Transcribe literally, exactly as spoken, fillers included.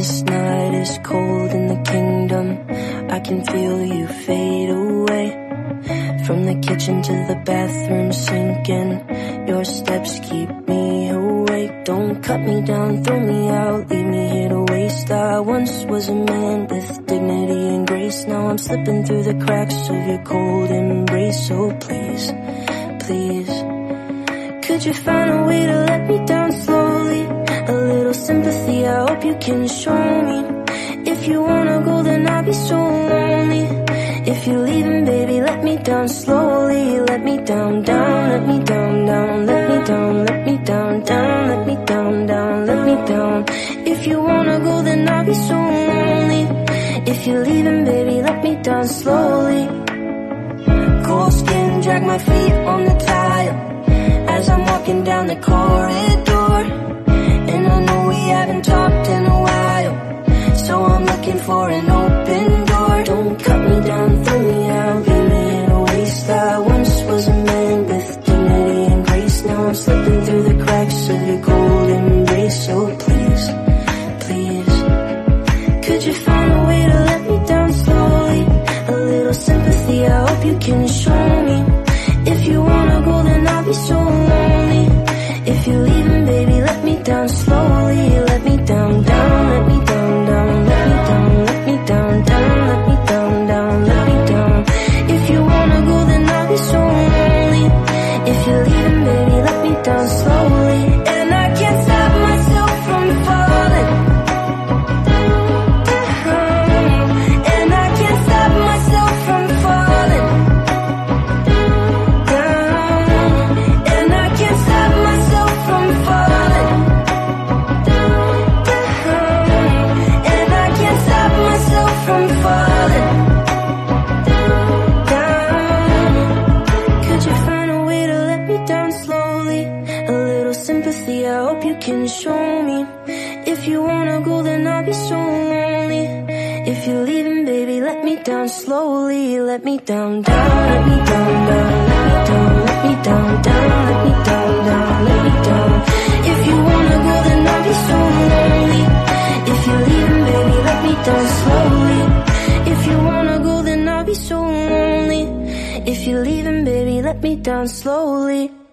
this night is cold in the kingdom. I can feel you fade away. From the kitchen to the bathroom sinking, your steps keep me awake. Don't cut me down, throw me out, leave me here to waste. I once was a man with dignity and grace. Now I'm slipping through the cracks of your cold embrace. So please, please, could you find a way to let me down slowly? A little sympathy, I hope you can show me. If you wanna go, then I'll be so lonely. If you're leaving, baby, let me down slowly. Let me down, down, let me down, down. Let me down, let me down, down. Let me down, down, let me down. If you wanna go, then I'll be so lonely. If you're leaving, baby, let me down slowly. Cold skin, drag my feet on the tile as I'm walking down the corridor. And I know we haven't talked in a while, so I'm looking for an open door. Don't cut me down, throw me out, leave me in a waste. I once was a man with dignity and grace. Now I'm slipping through the cracks of your cold embrace. So please, please, could you find a way to let me down slowly? A little sympathy, I hope you can show me. If you wanna go, then I'll be so lonely. If you're leaving, baby, let me down slowly. Let me down, down, let me down, down. Let me down, let me down, down. Let me down, down, let me down. If you wanna go, then I'll be so lonely. If you're leaving, baby, let me down slowly. And I can't stop myself from falling down. And I can't stop myself from falling down. And I can't stop myself from falling down. And I can't stop myself from falling down. Could you find a way to let me down slowly? A little sympathy, I hope you can show me. If you wanna go, then I'll be so lonely. If you're leaving, baby, let me down slowly. Let me down, down, let me down, down. Let me down, let me down, down. Let me down, down, let me down. If you wanna go, then I'll be so lonely. If you're leaving, baby, let me down slowly. If you wanna go, then I'll be so lonely. If you're leaving, baby, let me down slowly.